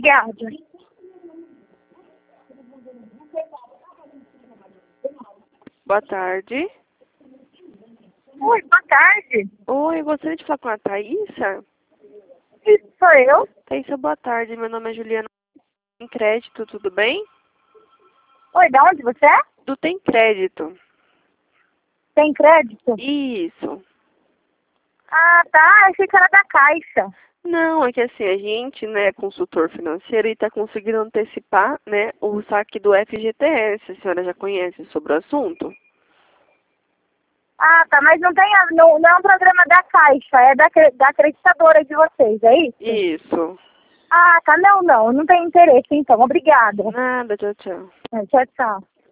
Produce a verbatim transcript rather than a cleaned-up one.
Obrigada. Boa tarde. Oi, boa tarde. Oi, gostaria de falar com a Thaísa? Isso sou eu. Thaísa, boa tarde. Meu nome é Juliana. Tem crédito, tudo bem? Oi, de onde você é? Tu tem crédito? Tem crédito? Isso. Ah, tá. Achei que era da Caixa. Não, é que assim, a gente, né, é consultor financeiro e está conseguindo antecipar, né, o saque do F G T S. A senhora já conhece sobre o assunto? Ah, tá. Mas não, tem, a- não, não é um programa da Caixa, é da, cre- da acreditadora de vocês, é isso? Isso. Ah, tá. Não, não. Não tem interesse, então. Obrigada. Nada, tchau, tchau. É, tchau, tchau.